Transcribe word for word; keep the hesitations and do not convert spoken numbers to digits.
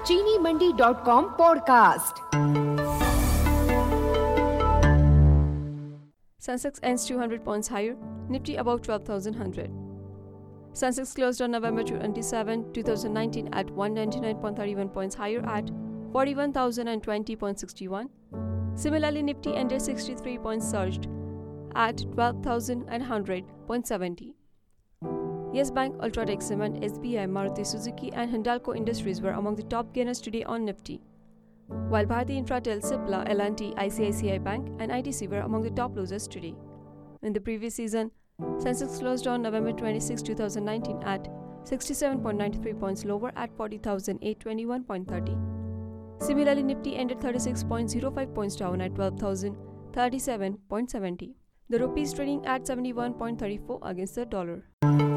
चीनी Mandi dot com podcast. Sensex ends two hundred points higher, Nifty above twelve thousand one hundred. Sensex closed on November twenty-seventh, twenty nineteen at one ninety-nine point three one points higher at forty-one thousand twenty point six one. Similarly, Nifty ended sixty-three points surged at twelve thousand one hundred point seven zero. Yes Bank, Ultratech Cement, S B I, Maruti Suzuki and Hindalco Industries were among the top gainers today on Nifty, while Bharti Infratel, Cipla, L and T, I C I C I Bank and I T C were among the top losers today. In the previous season, Sensex closed on November twenty-sixth, twenty nineteen at sixty-seven point nine three points lower at forty thousand eight hundred twenty-one point three zero. Similarly, Nifty ended thirty-six point zero five points down at twelve thousand thirty-seven point seven zero. The rupee is trading at seventy-one point three four against the dollar.